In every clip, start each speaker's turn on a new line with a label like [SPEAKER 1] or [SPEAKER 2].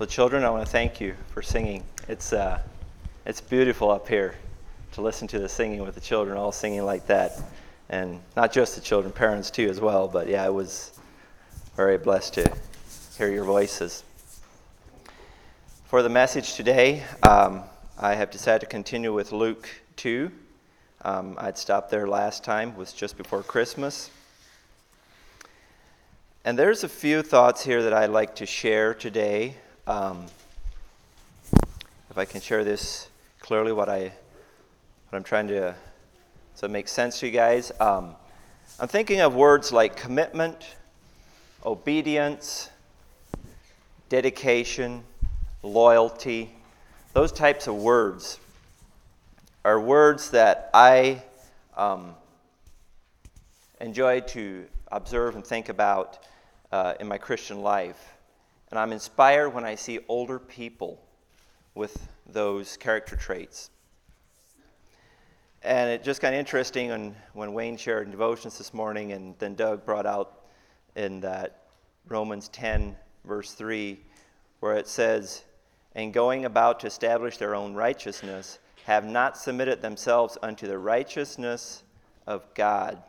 [SPEAKER 1] Well, children, I want to thank you for singing. It's beautiful up here to listen to the singing with the children all singing like that. And not just the children, parents too as well. But yeah, I was very blessed to hear your voices. For the message today, I have decided to continue with Luke 2. I'd stopped there last time. It was just before Christmas. And there's a few thoughts here that I'd like to share today. If I can share this clearly, what I'm trying to, so it makes sense to you guys. I'm thinking of words like commitment, obedience, dedication, loyalty. Those types of words are words that I enjoy to observe and think about in my Christian life. And I'm inspired when I see older people with those character traits. And it just kind of interesting when Wayne shared in devotions this morning, and then Doug brought out in that Romans 10, verse 3, where it says, "And going about to establish their own righteousness, have not submitted themselves unto the righteousness of God."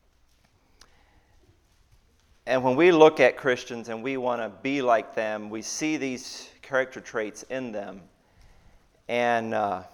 [SPEAKER 1] And when we look at Christians and we want to be like them, we see these character traits in them. And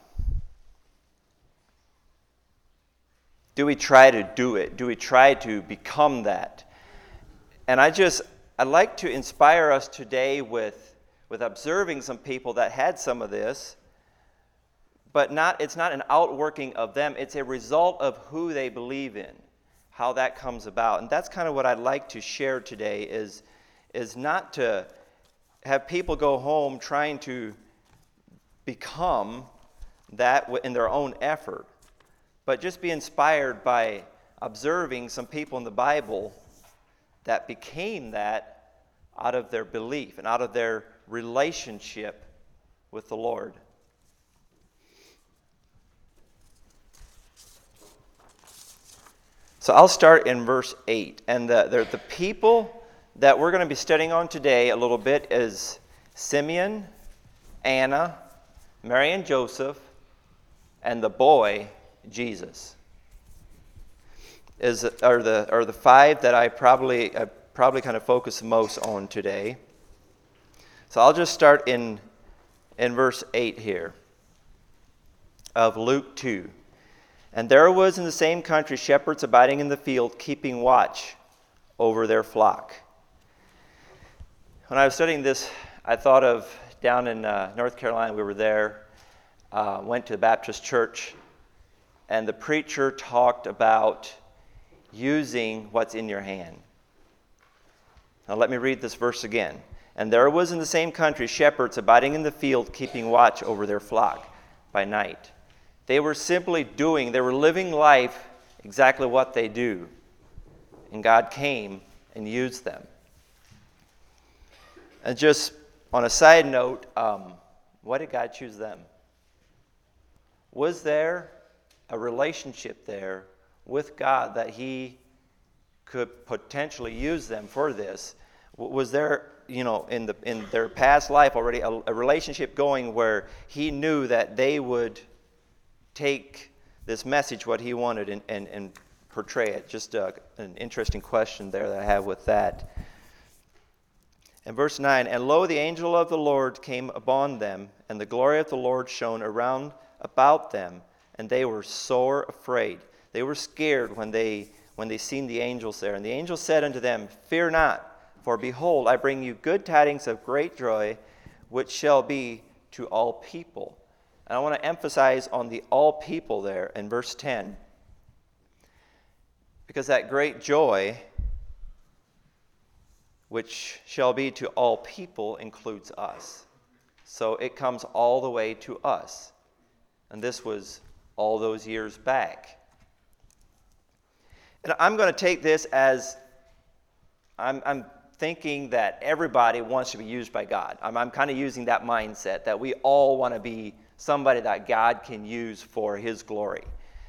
[SPEAKER 1] do we try to do it? Do we try to become that? And I'd like to inspire us today with observing some people that had some of this, but it's not an outworking of them. It's a result of who they believe in, how that comes about. And that's kind of what I'd like to share today is not to have people go home trying to become that in their own effort, but just be inspired by observing some people in the Bible that became that out of their belief and out of their relationship with the Lord. So I'll start in verse 8. And the people that we're going to be studying on today a little bit is Simeon, Anna, Mary and Joseph, and the boy, Jesus. Are the five that I probably kind of focus most on today. So I'll just start in verse 8 here of Luke 2. "And there was in the same country shepherds abiding in the field, keeping watch over their flock." When I was studying this, I thought of down in North Carolina. We were there, went to the Baptist church, and the preacher talked about using what's in your hand. Now let me read this verse again. "And there was in the same country shepherds abiding in the field, keeping watch over their flock by night." They were they were living life exactly what they do. And God came and used them. And just on a side note, why did God choose them? Was there a relationship there with God that He could potentially use them for this? Was there, in their past life already a relationship going where He knew that they would take this message, what He wanted, and portray it? Just an interesting question there that I have with that. In verse 9, "And lo, the angel of the Lord came upon them, and the glory of the Lord shone around about them, and they were sore afraid." They were scared when they seen the angels there. "And the angel said unto them, Fear not, for behold, I bring you good tidings of great joy, which shall be to all people." And I want to emphasize on the all people there in verse 10. Because that great joy, which shall be to all people, includes us. So it comes all the way to us. And this was all those years back. And I'm going to take this as I'm thinking that everybody wants to be used by God. I'm kind of using that mindset that we all want to be somebody that God can use for His glory.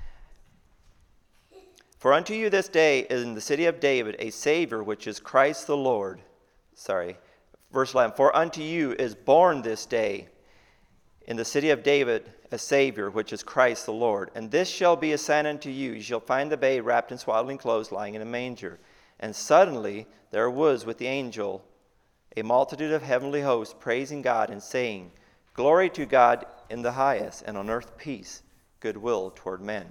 [SPEAKER 1] "For unto you this day is in the city of David a Savior, which is Christ the Lord." Verse 11, for unto you is born this day in the city of David a Savior, which is Christ the Lord. And this shall be a sign unto you. You shall find the babe wrapped in swaddling clothes, lying in a manger. And suddenly there was with the angel a multitude of heavenly hosts, praising God and saying, Glory to God in the highest, and on earth peace, goodwill toward men.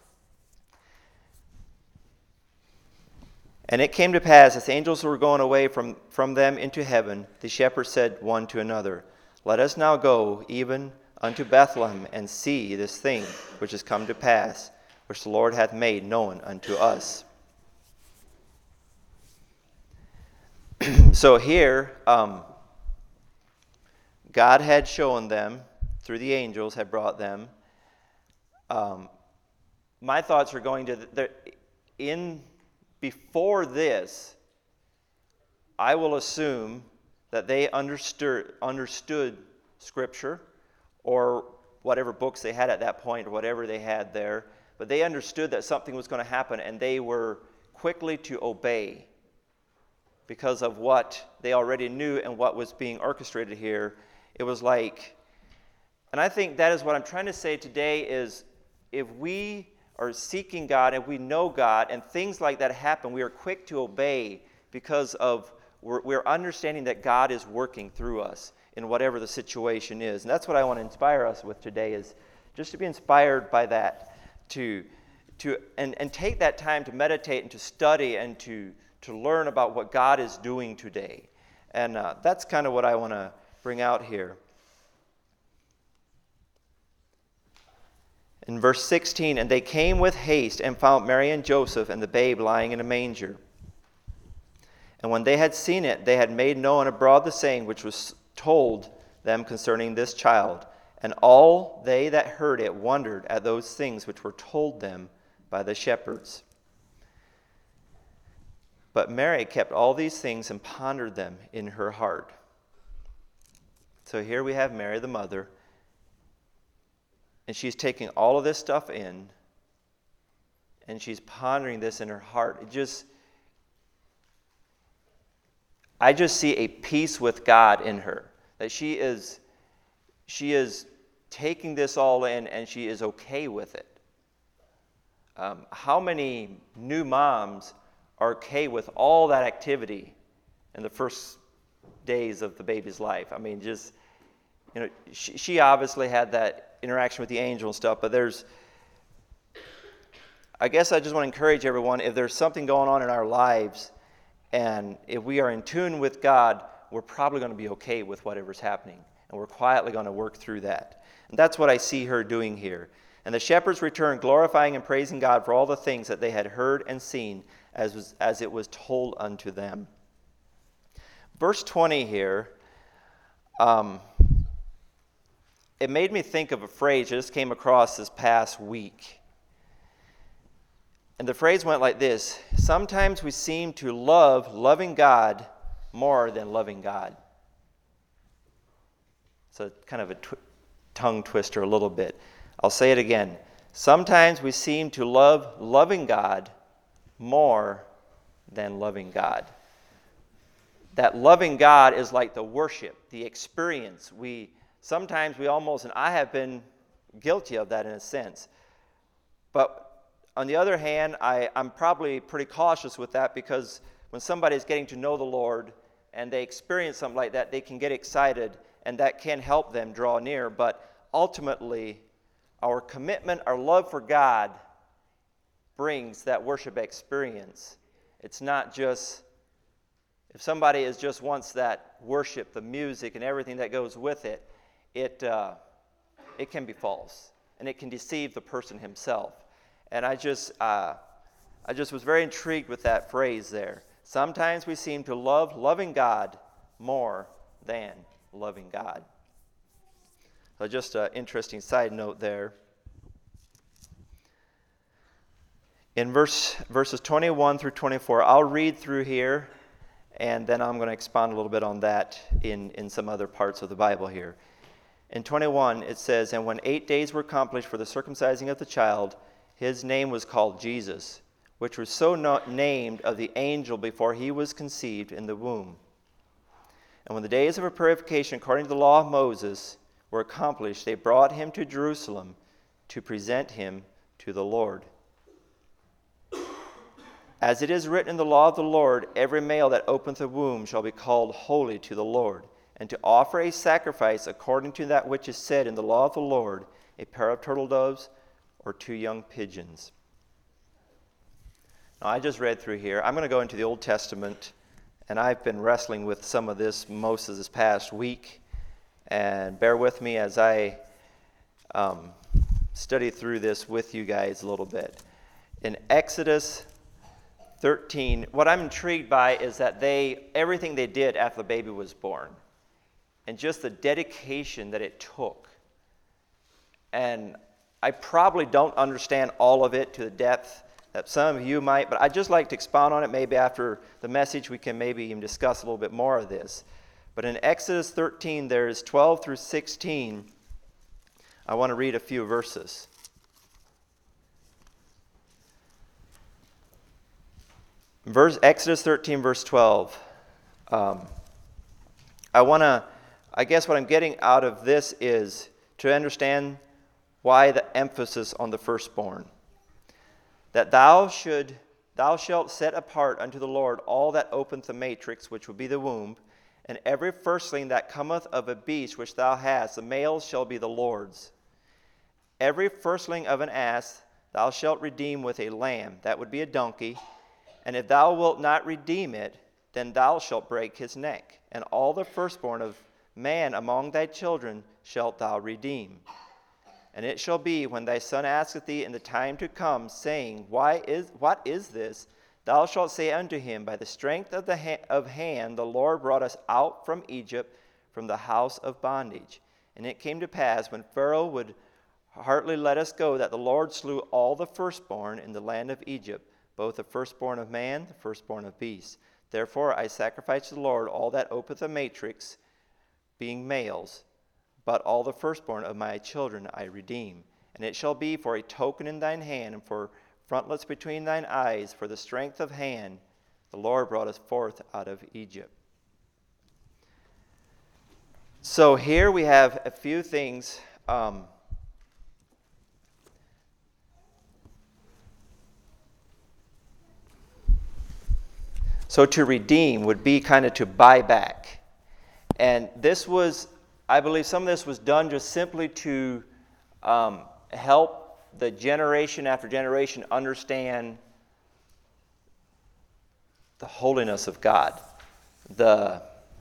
[SPEAKER 1] And it came to pass, as the angels were going away from them into heaven, the shepherds said one to another, Let us now go even unto Bethlehem, and see this thing which is come to pass, which the Lord hath made known unto us. So here, God had shown them, through the angels had brought them. My thoughts are going to, before this, I will assume that they understood Scripture, or whatever books they had at that point, or whatever they had there, but they understood that something was going to happen, and they were quickly to obey because of what they already knew and what was being orchestrated here. It was like, and I think that is what I'm trying to say today is, if we are seeking God, if we know God, and things like that happen, we are quick to obey because of we're understanding that God is working through us in whatever the situation is. And that's what I want to inspire us with today, is just to be inspired by that, and take that time to meditate and to study and to learn about what God is doing today. And that's kind of what I want to bring out here. In verse 16, and they came with haste and found Mary and Joseph and the babe lying in a manger. And when they had seen it, they had made known abroad the saying which was told them concerning this child. And all they that heard it wondered at those things which were told them by the shepherds. But Mary kept all these things and pondered them in her heart. So here we have Mary, the mother, and she's taking all of this stuff in, and she's pondering this in her heart. I just see a peace with God in her, that she is taking this all in, and she is okay with it. How many new moms are okay with all that activity in the first days of the baby's life? I mean, just, she obviously had that interaction with the angel and stuff, but I guess I just want to encourage everyone, if there's something going on in our lives, and if we are in tune with God, we're probably going to be okay with whatever's happening, and we're quietly going to work through that. And that's what I see her doing here. And the shepherds returned, glorifying and praising God for all the things that they had heard and seen, as it was told unto them. Verse 20 here, it made me think of a phrase I just came across this past week. And the phrase went like this: sometimes we seem to love loving God more than loving God. It's a kind of a tongue twister a little bit. I'll say it again. Sometimes we seem to love loving God more than loving God. That loving God is like the worship, the experience. Sometimes we almost, and I have been guilty of that in a sense. But on the other hand, I'm probably pretty cautious with that, because when somebody is getting to know the Lord and they experience something like that, they can get excited, and that can help them draw near. But ultimately, our commitment, our love for God brings that worship experience. It's not just, if somebody just wants that worship, the music and everything that goes with it, it can be false, and it can deceive the person himself. And I just was very intrigued with that phrase there. Sometimes we seem to love loving God more than loving God. So just an interesting side note there. In verses 21 through 24, I'll read through here, and then I'm going to expound a little bit on that in some other parts of the Bible here. In 21, it says, and when 8 days were accomplished for the circumcising of the child, his name was called Jesus, which was so named of the angel before he was conceived in the womb. And when the days of her purification according to the law of Moses were accomplished, they brought him to Jerusalem to present him to the Lord. As it is written in the law of the Lord, every male that openeth the womb shall be called holy to the Lord, and to offer a sacrifice according to that which is said in the law of the Lord, a pair of turtle doves or 2 young pigeons. Now, I just read through here. I'm going to go into the Old Testament, and I've been wrestling with some of this most of this past week. And bear with me as I study through this with you guys a little bit. In Exodus 13, what I'm intrigued by is that everything they did after the baby was born, and just the dedication that it took. And I probably don't understand all of it to the depth that some of you might, but I'd just like to expound on it. Maybe after the message we can maybe even discuss a little bit more of this. But in Exodus 13, there's 12 through 16. I want to read a few verses. Exodus 13, verse 12. I guess what I'm getting out of this is to understand why the emphasis on the firstborn. That thou shalt set apart unto the Lord all that openeth the matrix, which will be the womb, and every firstling that cometh of a beast which thou hast, the males shall be the Lord's. Every firstling of an ass thou shalt redeem with a lamb, that would be a donkey, and if thou wilt not redeem it, then thou shalt break his neck, and all the firstborn of man among thy children shalt thou redeem. And it shall be, when thy son asketh thee in the time to come, saying, what is this? Thou shalt say unto him, by the strength of hand the Lord brought us out from Egypt, from the house of bondage. And it came to pass, when Pharaoh would hardly let us go, that the Lord slew all the firstborn in the land of Egypt, both the firstborn of man, the firstborn of beast. Therefore I sacrifice to the Lord all that openeth the matrix, being males, but all the firstborn of my children I redeem. And it shall be for a token in thine hand, and for frontlets between thine eyes, for the strength of hand the Lord brought us forth out of Egypt. So here we have a few things. So to redeem would be kind of to buy back. And this was, I believe some of this was done just simply to help the generation after generation understand the holiness of God, the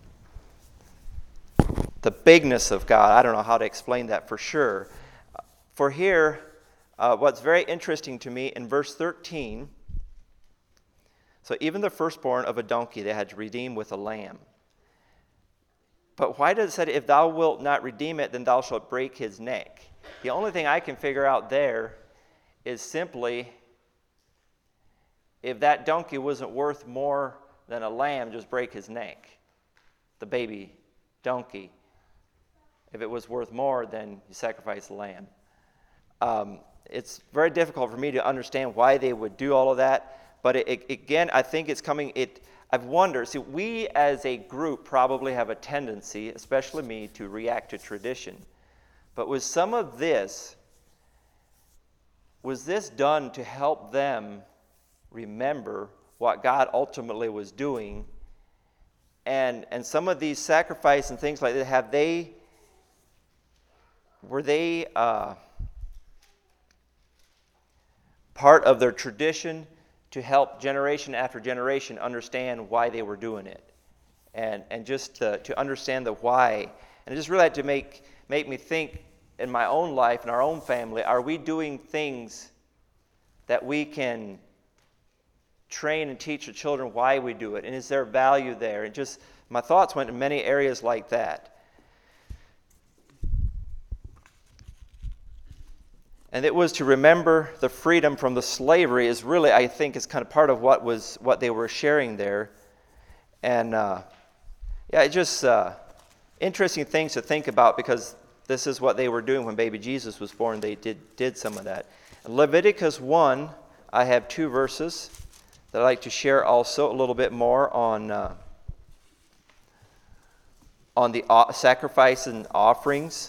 [SPEAKER 1] bigness of God. I don't know how to explain that for sure. For here, what's very interesting to me in verse 13, so even the firstborn of a donkey they had to redeem with a lamb. But why does it say, if thou wilt not redeem it, then thou shalt break his neck? The only thing I can figure out there is simply, if that donkey wasn't worth more than a lamb, just break his neck. The baby donkey. If it was worth more, then you sacrifice the lamb. It's very difficult for me to understand why they would do all of that. But again, I think it's coming. I've wondered. See, we as a group probably have a tendency, especially me, to react to tradition. But with some of this, was this done to help them remember what God ultimately was doing? And some of these sacrifices and things like that, were they part of their tradition to help generation after generation understand why they were doing it, and just to understand the why? And it just really had to make me think in my own life, in our own family, are we doing things that we can train and teach the children why we do it, and is there value there? And just my thoughts went in many areas like that. And it was to remember the freedom from the slavery is really, I think, is kind of part of what they were sharing there. And it's just interesting things to think about, because this is what they were doing when baby Jesus was born. They did some of that. In Leviticus 1, I have 2 verses that I'd like to share also a little bit more on on the sacrifice and offerings.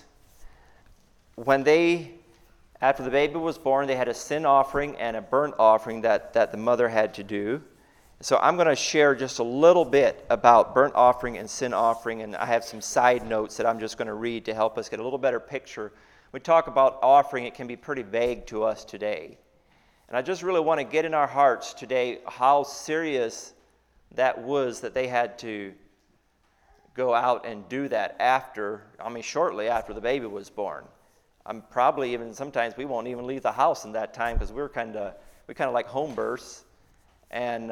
[SPEAKER 1] After the baby was born, they had a sin offering and a burnt offering that the mother had to do. So I'm going to share just a little bit about burnt offering and sin offering, and I have some side notes that I'm just going to read to help us get a little better picture. When we talk about offering, it can be pretty vague to us today. And I just really want to get in our hearts today how serious that was that they had to go out and do that shortly after the baby was born. Probably even sometimes we won't even leave the house in that time because we kind of like home births. And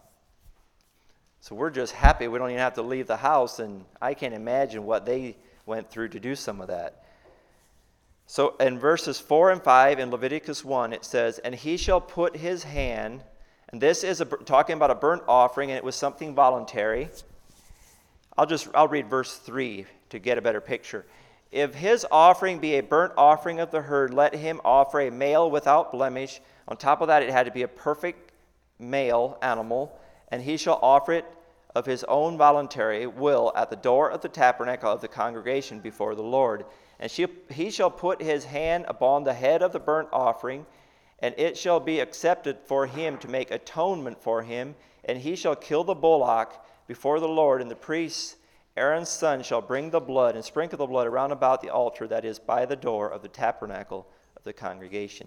[SPEAKER 1] so we're just happy we don't even have to leave the house, and I can't imagine what they went through to do some of that. So in verses 4 and 5 in Leviticus 1, it says, "And he shall put his hand," and this is talking about a burnt offering, and it was something voluntary. I'll read verse 3 to get a better picture. "If his offering be a burnt offering of the herd, let him offer a male without blemish." On top of that, it had to be a perfect male animal, and he shall offer it of his own voluntary will at the door of the tabernacle of the congregation before the Lord. And he shall put his hand upon the head of the burnt offering, and it shall be accepted for him to make atonement for him, and he shall kill the bullock before the Lord, and the priest Aaron's son shall bring the blood and sprinkle the blood around about the altar that is by the door of the tabernacle of the congregation.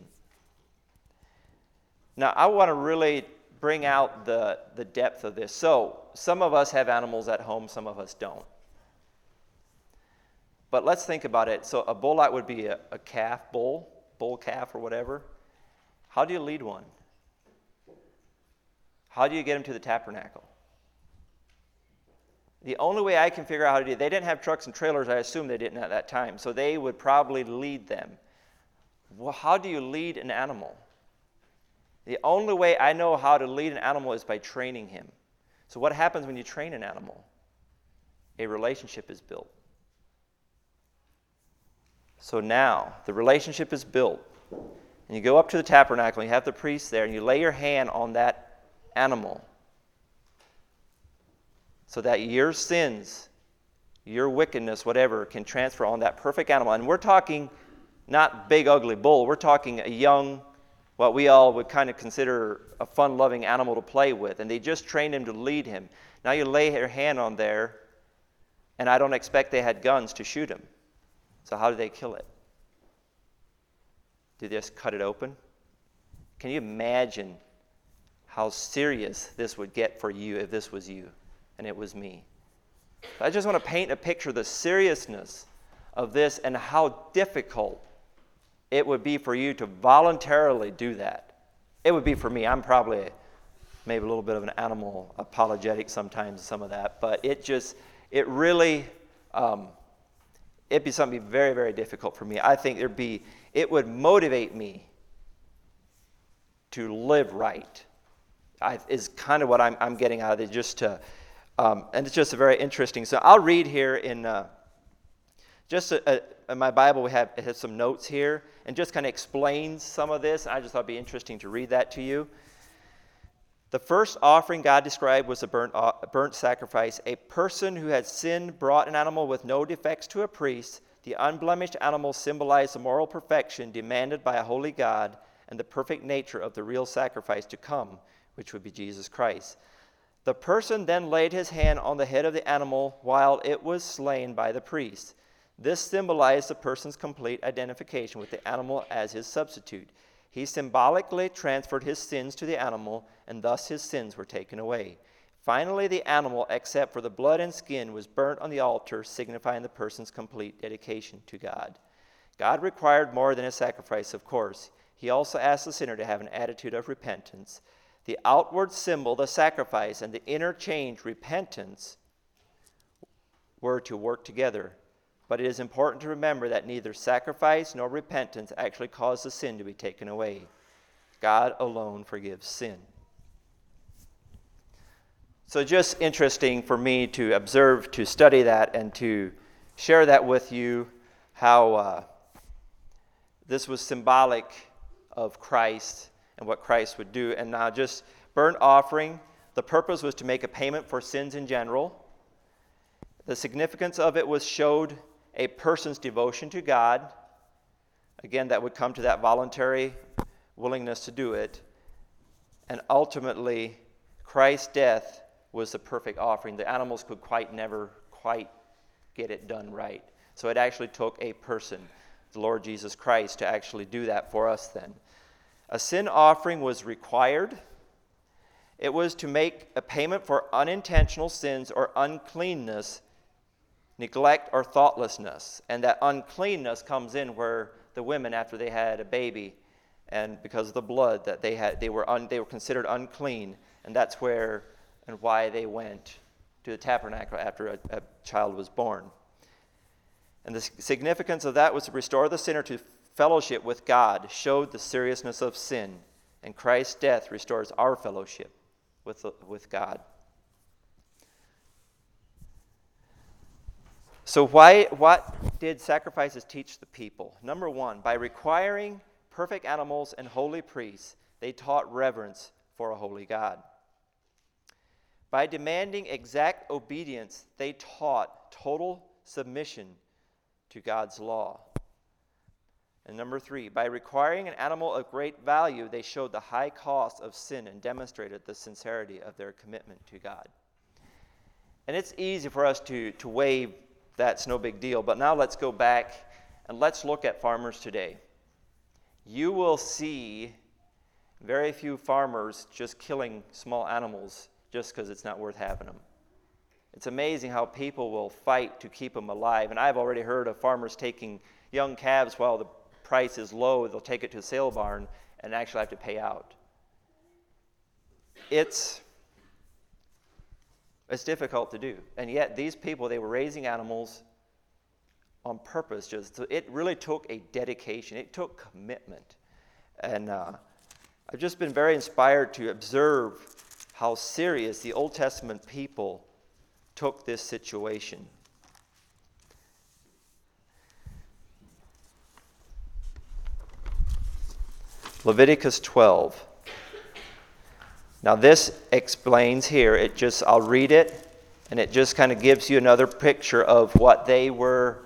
[SPEAKER 1] Now, I want to really bring out the depth of this. So, some of us have animals at home, some of us don't. But let's think about it. So, a bullock would be a bull calf or whatever. How do you lead one? How do you get him to the tabernacle? The only way I can figure out how to do it, they didn't have trucks and trailers, I assume they didn't at that time, so they would probably lead them. Well, how do you lead an animal? The only way I know how to lead an animal is by training him. So what happens when you train an animal? A relationship is built. So now, the relationship is built. And you go up to the tabernacle, and you have the priest there, and you lay your hand on that animal so that your sins, your wickedness, whatever, can transfer on that perfect animal. And we're talking not big, ugly bull. We're talking a young, what we all would kind of consider a fun-loving animal to play with. And they just trained him to lead him. Now you lay your hand on there, and I don't expect they had guns to shoot him. So how do they kill it? Do they just cut it open? Can you imagine how serious this would get for you if this was you and it was me? I just want to paint a picture of the seriousness of this and how difficult it would be for you to voluntarily do that. It would be for me. I'm probably maybe a little bit of an animal apologetic sometimes, some of that, but it'd be something very, very difficult for me. I think it would motivate me to live right. Is kind of what I'm getting out of it, and it's just a very interesting. So I'll read here in in my Bible. It has some notes here, and just kind of explains some of this. I just thought it'd be interesting to read that to you. The first offering God described was a burnt sacrifice. A person who had sinned brought an animal with no defects to a priest. The unblemished animal symbolized the moral perfection demanded by a holy God and the perfect nature of the real sacrifice to come, which would be Jesus Christ. The person then laid his hand on the head of the animal while it was slain by the priest. This symbolized the person's complete identification with the animal as his substitute. He symbolically transferred his sins to the animal, and thus his sins were taken away. Finally, the animal, except for the blood and skin, was burnt on the altar, signifying the person's complete dedication to God. God required more than a sacrifice, of course. He also asked the sinner to have an attitude of repentance. The outward symbol, the sacrifice, and the inner change, repentance, were to work together. But it is important to remember that neither sacrifice nor repentance actually cause the sin to be taken away. God alone forgives sin. So just interesting for me to observe, to study that, and to share that with you, how this was symbolic of Christ and what Christ would do. And now just burnt offering, the purpose was to make a payment for sins in general. The significance of it showed a person's devotion to God. Again, that would come to that voluntary willingness to do it. And ultimately, Christ's death was the perfect offering. The animals could never quite get it done right. So it actually took a person, the Lord Jesus Christ, to actually do that for us then. A sin offering was required. It was to make a payment for unintentional sins or uncleanness, neglect, or thoughtlessness. And that uncleanness comes in where the women, after they had a baby, and because of the blood that they had, they were considered unclean, and that's where and why they went to the tabernacle after a child was born. And the significance of that was to restore the sinner to fellowship with God, showed the seriousness of sin, and Christ's death restores our fellowship with God. So what did sacrifices teach the people? Number one, by requiring perfect animals and holy priests, they taught reverence for a holy God. By demanding exact obedience, they taught total submission to God's law. And number three, by requiring an animal of great value, they showed the high cost of sin and demonstrated the sincerity of their commitment to God. And it's easy for us to wave that's no big deal, but now let's go back and let's look at farmers today. You will see very few farmers just killing small animals just because it's not worth having them. It's amazing how people will fight to keep them alive. And I've already heard of farmers taking young calves while the price is low. They'll take it to a sale barn and actually have to pay out. It's difficult to do. And yet these people, they were raising animals on purpose. So it really took a dedication. It took commitment. And I've just been very inspired to observe how serious the Old Testament people took this situation. Leviticus 12. Now this explains here, I'll read it, and it just kind of gives you another picture of what they were,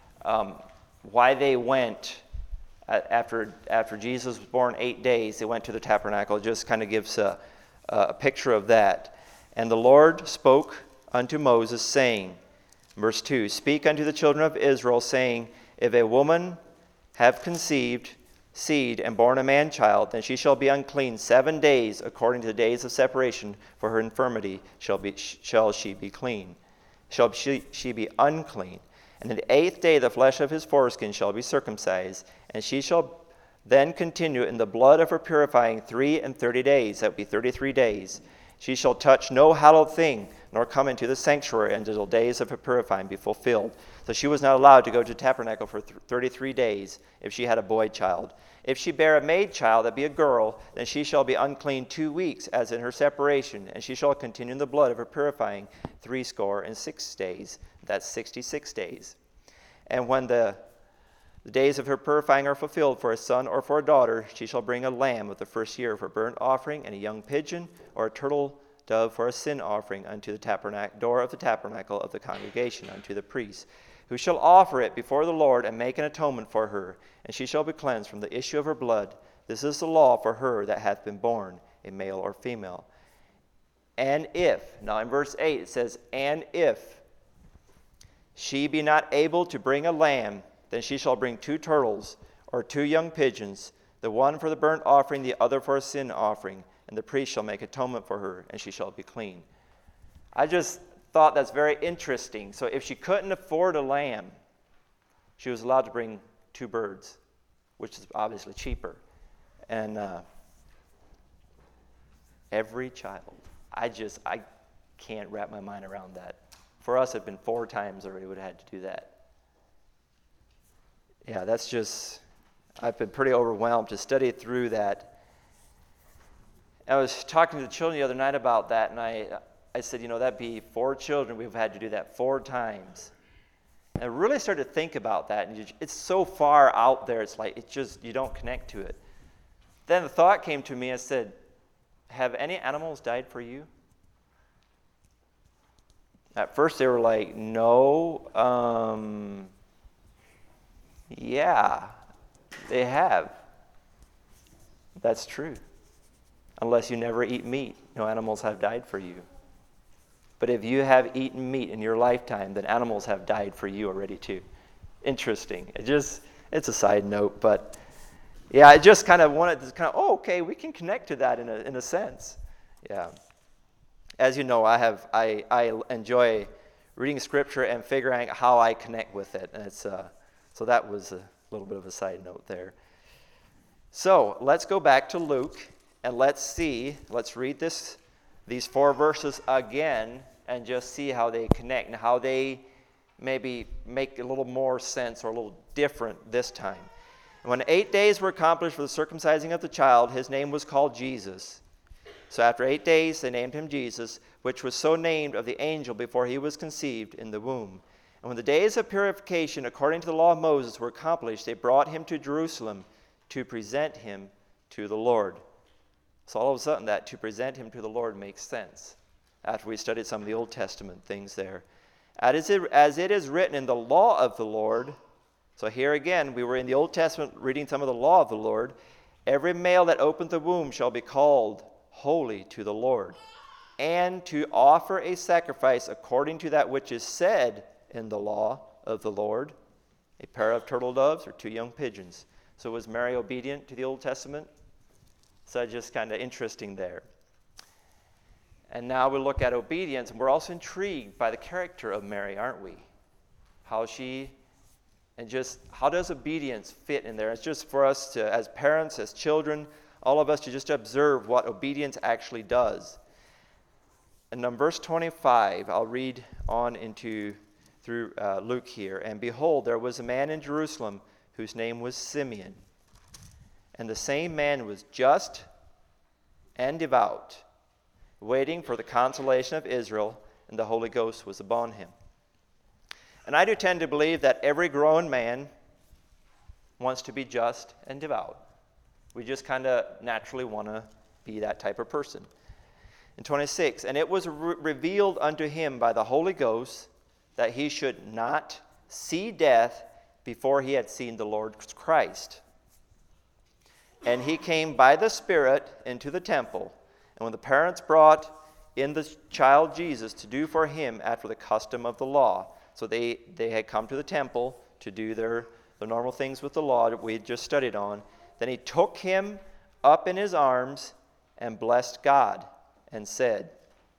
[SPEAKER 1] why they went after Jesus was born 8 days, they went to the tabernacle. It just kind of gives a picture of that. And the Lord spoke unto Moses, saying, verse 2, Speak unto the children of Israel, saying, If a woman have conceived seed and born a man-child, then she shall be unclean 7 days, according to the days of separation, for her infirmity shall she be clean. Shall she be unclean. And in the 8th day the flesh of his foreskin shall be circumcised, and she shall then continue in the blood of her purifying 33 days. That would be 33 days. She shall touch no hallowed thing, nor come into the sanctuary until the days of her purifying be fulfilled. So she was not allowed to go to the tabernacle for 33 days if she had a boy child. If she bear a maid child, that be a girl, then she shall be unclean 2 weeks, as in her separation, and she shall continue in the blood of her purifying 66 days. That's 66 days. And when the days of her purifying are fulfilled for a son or for a daughter, she shall bring a lamb of the first year of her burnt offering, and a young pigeon or a turtle dove for a sin offering unto the door of the tabernacle of the congregation, unto the priest, who shall offer it before the Lord and make an atonement for her, and she shall be cleansed from the issue of her blood. This is the law for her that hath been born, a male or female. And if, now in verse 8 it says, and if she be not able to bring a lamb, then she shall bring 2 turtles or 2 young pigeons, the one for the burnt offering, the other for a sin offering, and the priest shall make atonement for her, and she shall be clean. I just thought that's very interesting. So if she couldn't afford a lamb, she was allowed to bring 2 birds, which is obviously cheaper. And every child, I can't wrap my mind around that. For us, it'd been 4 times already would have had to do that. Yeah, I've been pretty overwhelmed to study through that. I was talking to the children the other night about that, and I said, that'd be 4 children. We've had to do that 4 times. And I really started to think about that, and it's so far out there, it's like, you don't connect to it. Then the thought came to me, I said, have any animals died for you? At first they were like, no, yeah, they have. That's true. Unless you never eat meat, no animals have died for you. But if you have eaten meat in your lifetime, then animals have died for you already too. Interesting. It's a side note, but yeah, I just kind of wanted to oh, okay, we can connect to that in a sense. Yeah. As you know, I enjoy reading Scripture and figuring out how I connect with it, and it's so that was a little bit of a side note there. So let's go back to Luke and let's read these 4 verses again and just see how they connect and how they maybe make a little more sense or a little different this time. And when 8 days were accomplished for the circumcising of the child, his name was called Jesus. So after 8 days they named him Jesus, which was so named of the angel before he was conceived in the womb. And when the days of purification according to the law of Moses were accomplished, they brought him to Jerusalem to present him to the Lord. So all of a sudden that to present him to the Lord makes sense after we studied some of the Old Testament things there. As it is written in the law of the Lord, so here again, we were in the Old Testament reading some of the law of the Lord. Every male that openeth the womb shall be called holy to the Lord, and to offer a sacrifice according to that which is said in the law of the Lord, a pair of turtle doves or 2 young pigeons. So was Mary obedient to the Old Testament? So just kind of interesting there. And now we look at obedience, and we're also intrigued by the character of Mary, aren't we? How does obedience fit in there? It's just for us to, as parents, as children, all of us to just observe what obedience actually does. And in verse 25, I'll read on through Luke here. And behold, there was a man in Jerusalem whose name was Simeon. And the same man was just and devout, waiting for the consolation of Israel, and the Holy Ghost was upon him. And I do tend to believe that every grown man wants to be just and devout. We just kind of naturally want to be that type of person. In 26, and it was revealed unto him by the Holy Ghost that he should not see death before he had seen the Lord Christ. And he came by the Spirit into the temple. And when the parents brought in the child Jesus to do for him after the custom of the law, so they had come to the temple to do the normal things with the law that we had just studied on, then he took him up in his arms and blessed God and said,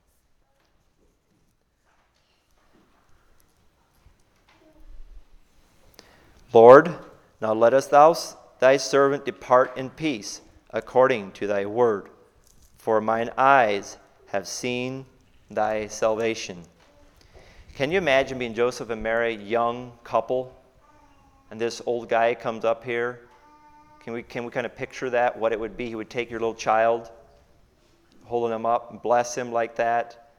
[SPEAKER 1] Lord, now lettest thou thy servant depart in peace, according to thy word. For mine eyes have seen thy salvation. Can you imagine being Joseph and Mary, young couple, and this old guy comes up here? Can we kind of picture that, what it would be? He would take your little child, holding him up, and bless him like that.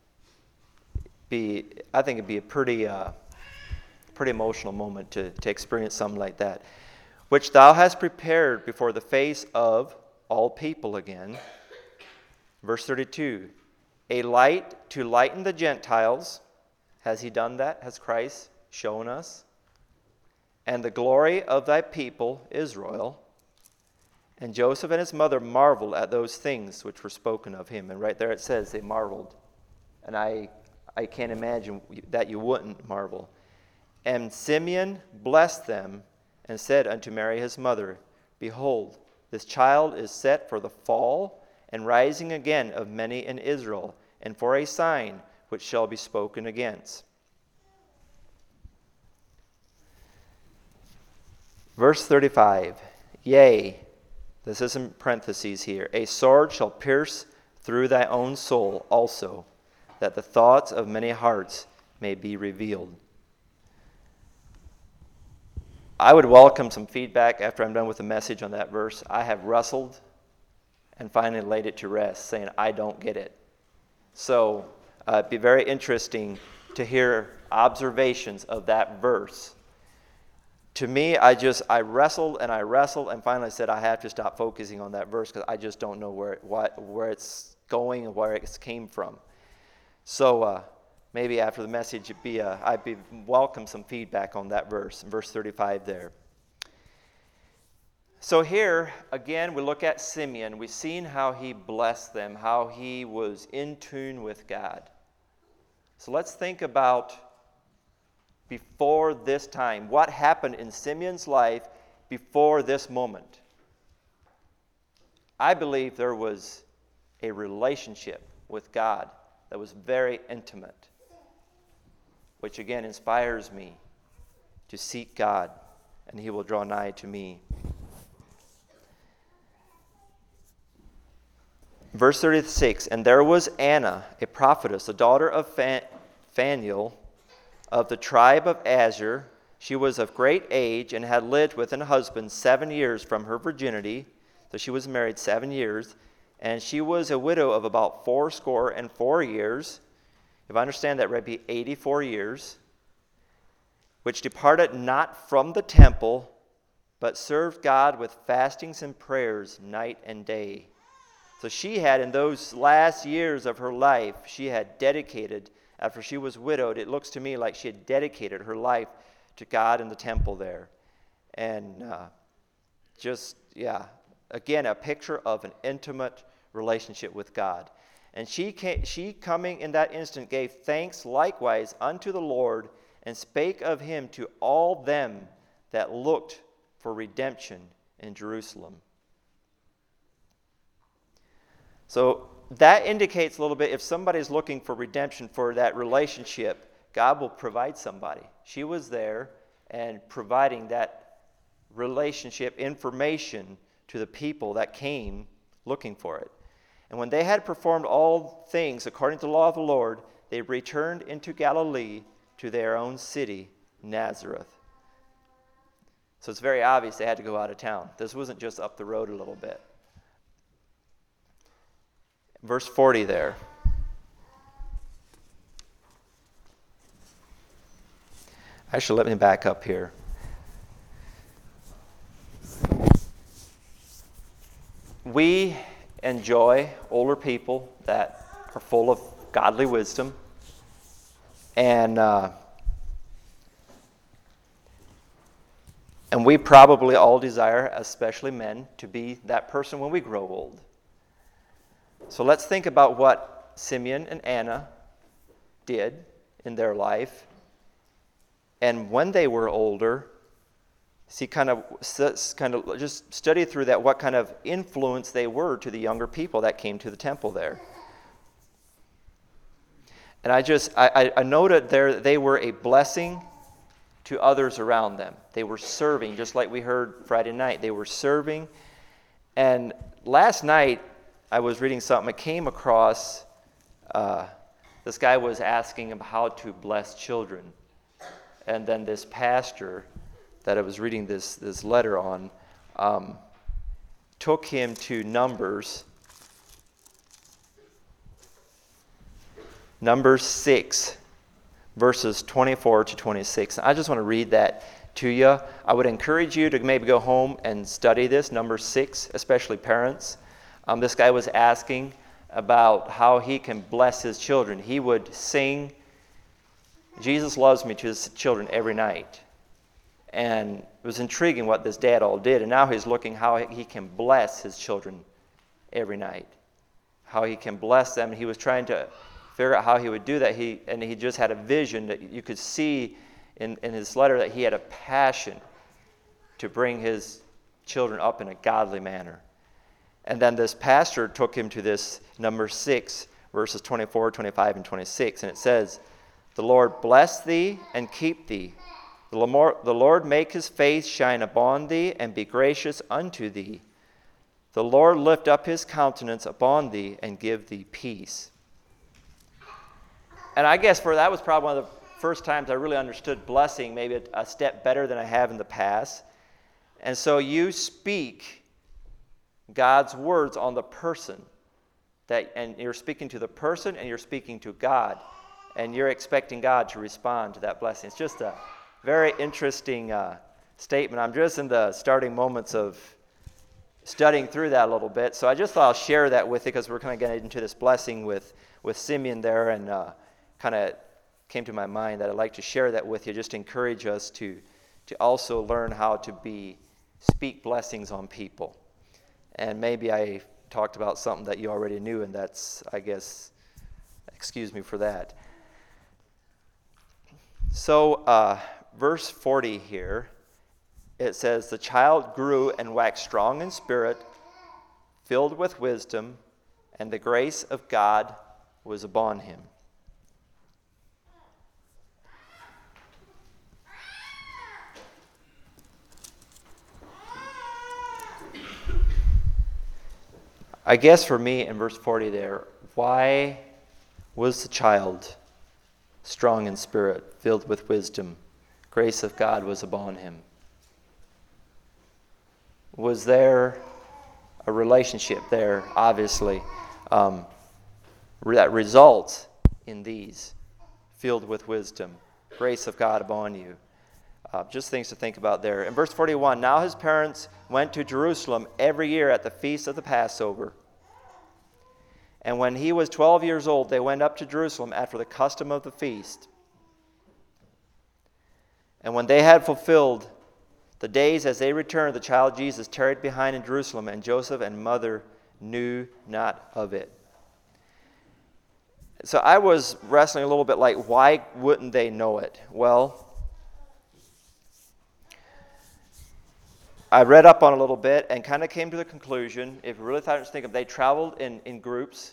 [SPEAKER 1] I think it'd be a pretty emotional moment to experience something like that. Which thou hast prepared before the face of all people again. Verse 32, a light to lighten the Gentiles. Has he done that? Has Christ shown us? And the glory of thy people, Israel. And Joseph and his mother marveled at those things which were spoken of him. And right there it says they marveled. And I can't imagine that you wouldn't marvel. And Simeon blessed them and said unto Mary his mother, Behold, this child is set for the fall and rising again of many in Israel, and for a sign which shall be spoken against. Verse 35, yea, this is in parentheses here, a sword shall pierce through thy own soul also, that the thoughts of many hearts may be revealed. I would welcome some feedback after I'm done with the message on that verse. I have wrestled and finally laid it to rest, saying I don't get it. So it'd be very interesting to hear observations of that verse. To me, I wrestled and finally said I have to stop focusing on that verse because I just don't know where it's going and where it came from. So maybe after the message, I'd welcome some feedback on that verse, in verse 35 there. So here, again, we look at Simeon. We've seen how he blessed them, how he was in tune with God. So let's think about before this time. What happened in Simeon's life before this moment? I believe there was a relationship with God that was very intimate, which again inspires me to seek God, and he will draw nigh to me. Verse 36, and there was Anna, a prophetess, the daughter of Phanuel, of the tribe of Asher. She was of great age and had lived with an husband 7 years from her virginity. So she was married 7 years. And she was a widow of about 84 years. If I understand that right, it'd be 84 years. Which departed not from the temple, but served God with fastings and prayers night and day. So she had, in those last years of her life, she had dedicated, after she was widowed, it looks to me like she had dedicated her life to God in the temple there. And again, a picture of an intimate relationship with God. And she coming in that instant gave thanks likewise unto the Lord, and spake of him to all them that looked for redemption in Jerusalem. So that indicates a little bit, if somebody's looking for redemption for that relationship, God will provide somebody. She was there and providing that relationship information to the people that came looking for it. And when they had performed all things according to the law of the Lord, they returned into Galilee to their own city, Nazareth. So it's very obvious they had to go out of town. This wasn't just up the road a little bit. Verse 40 there. Actually, let me back up here. We enjoy older people that are full of godly wisdom. And we probably all desire, especially men, to be that person when we grow old. So let's think about what Simeon and Anna did in their life. And when they were older, see, kind of just study through that, what kind of influence they were to the younger people that came to the temple there. And I noted there they were a blessing to others around them. They were serving, just like we heard Friday night. They were serving. And last night, I was reading something. I came across, this guy was asking him how to bless children. And then this pastor that I was reading this letter on took him to Numbers 6, verses 24 to 26. I just want to read that to you. I would encourage you to maybe go home and study this, Numbers 6, especially parents. This guy was asking about how he can bless his children. He would sing, "Jesus loves me," to his children every night. And it was intriguing what this dad all did. And now he's looking how he can bless his children every night. How he can bless them. And he was trying to figure out how he would do that. He just had a vision that you could see in his letter that he had a passion to bring his children up in a godly manner. And then this pastor took him to this number 6, verses 24, 25, and 26. And it says, "The Lord bless thee and keep thee. The Lord make his face shine upon thee and be gracious unto thee. The Lord lift up his countenance upon thee and give thee peace." And I guess that was probably one of the first times I really understood blessing, maybe a step better than I have in the past. And so you speak God's words on the person, and you're speaking to the person and you're speaking to God, and you're expecting God to respond to that blessing. It's just a very interesting statement. I'm just in the starting moments of studying through that a little bit, so I just thought I'll share that with you because we're kind of getting into this blessing with Simeon there, and kind of came to my mind that I'd like to share that with you, just to encourage us to also learn how to speak blessings on people. And maybe I talked about something that you already knew, and that's, I guess, excuse me for that. So, verse 40 here, it says, "The child grew and waxed strong in spirit, filled with wisdom, and the grace of God was upon him." I guess for me in verse 40 there, why was the child strong in spirit, filled with wisdom? Grace of God was upon him. Was there a relationship there, obviously, that results in these? Filled with wisdom, grace of God upon you. Just things to think about there. In verse 41, "Now his parents went to Jerusalem every year at the feast of the Passover. And when he was 12 years old, they went up to Jerusalem after the custom of the feast. And when they had fulfilled the days as they returned, the child Jesus tarried behind in Jerusalem, and Joseph and mother knew not of it." So I was wrestling a little bit like, why wouldn't they know it? Well, I read up on it a little bit and kind of came to the conclusion, if you really thought to think of, they traveled in groups,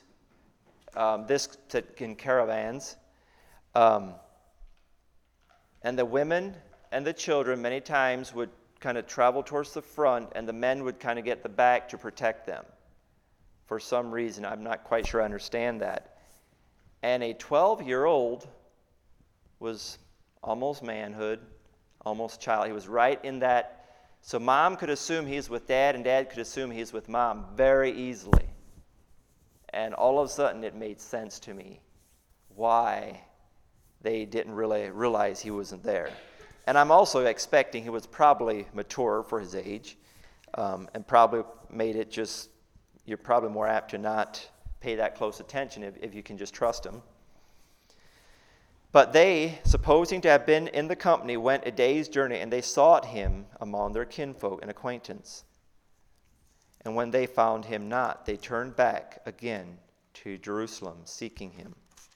[SPEAKER 1] in caravans, and the women and the children many times would kind of travel towards the front, and the men would kind of get the back to protect them. For some reason, I'm not quite sure I understand that. And a 12-year-old was almost manhood, almost child. He was right in that. So mom could assume he's with dad, and dad could assume he's with mom very easily. And all of a sudden, it made sense to me why they didn't really realize he wasn't there. And I'm also expecting he was probably mature for his age, and probably made it just, you're probably more apt to not pay that close attention if you can just trust him. But they, supposing to have been in the company, went a day's journey, and they sought him among their kinfolk and acquaintance. And when they found him not, they turned back again to Jerusalem, seeking him.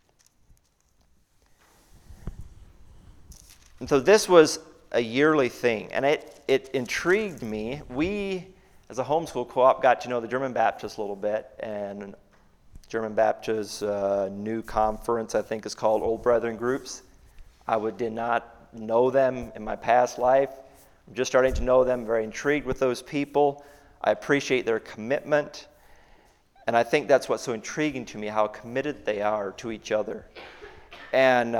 [SPEAKER 1] And so this was a yearly thing, and it intrigued me. We, as a homeschool co-op, got to know the German Baptists a little bit, and German Baptist new conference, I think, is called Old Brethren Groups. Did not know them in my past life. I'm just starting to know them, very intrigued with those people. I appreciate their commitment, and I think that's what's so intriguing to me, how committed they are to each other. And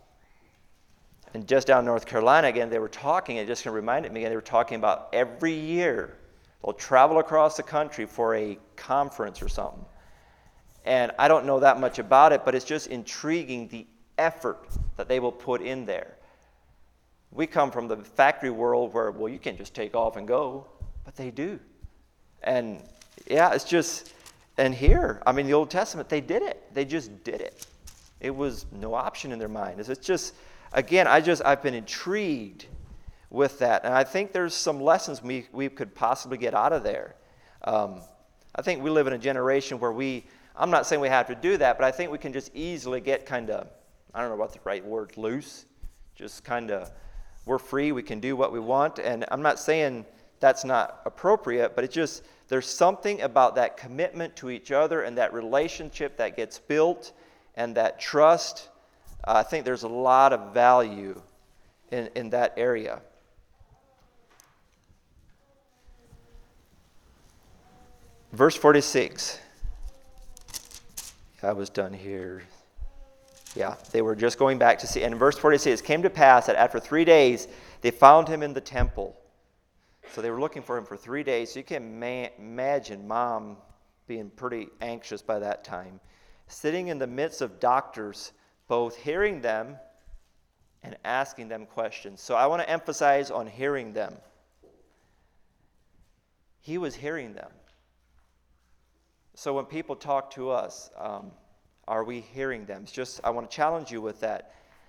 [SPEAKER 1] just down in North Carolina, again, they were talking, it just reminded me, they were talking about every year they'll travel across the country for a conference or something. And I don't know that much about it, but it's just intriguing the effort that they will put in there. We come from the factory world where, well, you can't just take off and go, but they do. And yeah, it's just, and here, I mean, the Old Testament, they did it. They just did it. It was no option in their mind. It's just, again, I've been intrigued with that. And I think there's some lessons we could possibly get out of there. I think we live in a generation where I'm not saying we have to do that, but I think we can just easily get kind of, I don't know what the right word, loose. Just kind of, we're free, we can do what we want. And I'm not saying that's not appropriate, but it's just, there's something about that commitment to each other and that relationship that gets built and that trust. I think there's a lot of value in that area. Verse 46. I was done here. Yeah, they were just going back to see. And in verse 46, it came to pass that after 3 days, they found him in the temple. So they were looking for him for 3 days. So you can imagine mom being pretty anxious by that time. Sitting in the midst of doctors, both hearing them and asking them questions. So I want to emphasize on hearing them. He was hearing them. So when people talk to us, are we hearing them? It's just, I want to challenge you with that.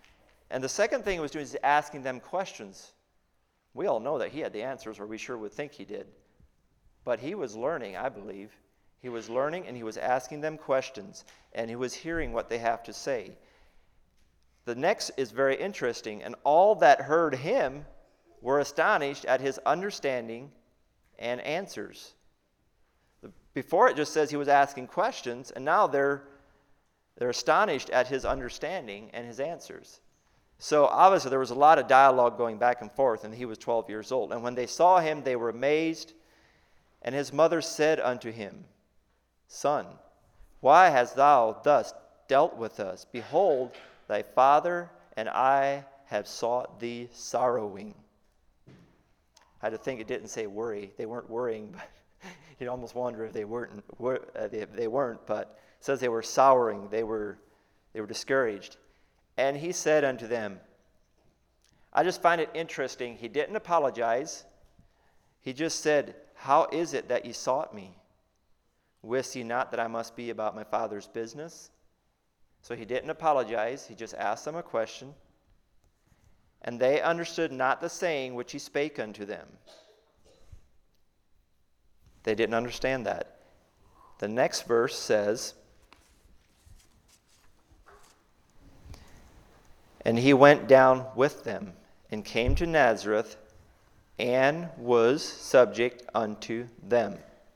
[SPEAKER 1] And the second thing he was doing is asking them questions. We all know that he had the answers, or we sure would think he did. But he was learning, I believe. He was learning, and he was asking them questions, and he was hearing what they have to say. The next is very interesting. And all that heard him were astonished at his understanding and answers. Before it just says he was asking questions, and now they're astonished at his understanding and his answers. So obviously there was a lot of dialogue going back and forth, and he was 12 years old. And when they saw him, they were amazed. And his mother said unto him, Son, why hast thou thus dealt with us? Behold, thy father and I have sought thee sorrowing. I had to think it didn't say worry. They weren't worrying, but you'd almost wonder if they weren't. But it says they were sorrowing. They were discouraged. And he said unto them, I just find it interesting. He didn't apologize. He just said, How is it that ye sought me? Wist ye not that I must be about my Father's business? So he didn't apologize. He just asked them a question. And they understood not the saying which he spake unto them. They didn't understand that. The next verse says, And he went down with them, and came to Nazareth, and was subject unto them.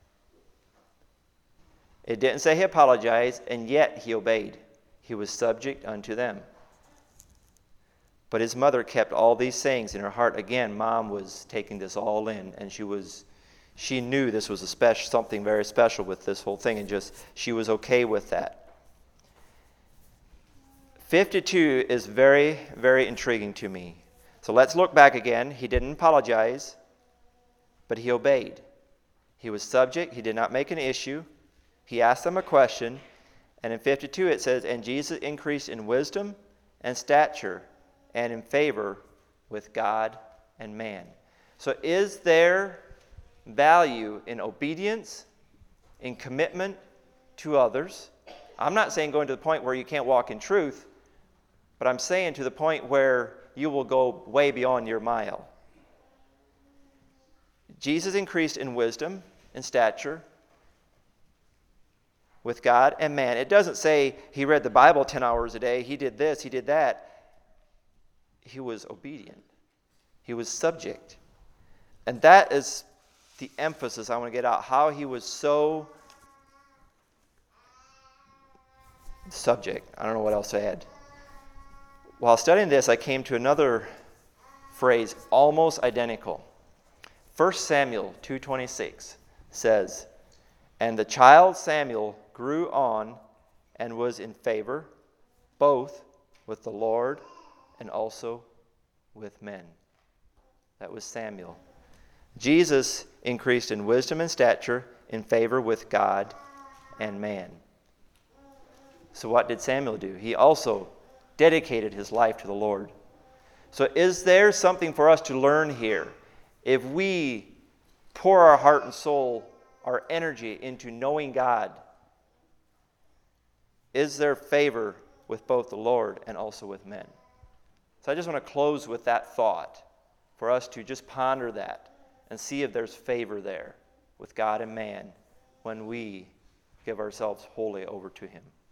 [SPEAKER 1] It didn't say he apologized, and yet he obeyed. He was subject unto them. But his mother kept all these sayings in her heart. Again, Mom was taking this all in, and she knew this was something very special with this whole thing, and she was okay with that. 52 is very, very intriguing to me. So let's look back again. He didn't apologize, but he obeyed. He was subject. He did not make an issue. He asked them a question. And in 52 it says, And Jesus increased in wisdom and stature and in favor with God and man. So is there value in obedience, in commitment to others? I'm not saying going to the point where you can't walk in truth, but I'm saying to the point where you will go way beyond your mile. Jesus increased in wisdom and stature with God and man. It doesn't say he read the Bible 10 hours a day, he did this, he did that. He was obedient. He was subject. And that is the emphasis I want to get out, how he was so subject. I don't know what else to add. While studying this, I came to another phrase, almost identical. 1 Samuel 2:26 says, And the child Samuel grew on and was in favor, both with the Lord and also with men. That was Samuel. Jesus increased in wisdom and stature, in favor with God and man. So what did Samuel do? He also dedicated his life to the Lord. So is there something for us to learn here? If we pour our heart and soul, our energy into knowing God, is there favor with both the Lord and also with men? So I just want to close with that thought, for us to just ponder that and see if there's favor there with God and man when we give ourselves wholly over to him.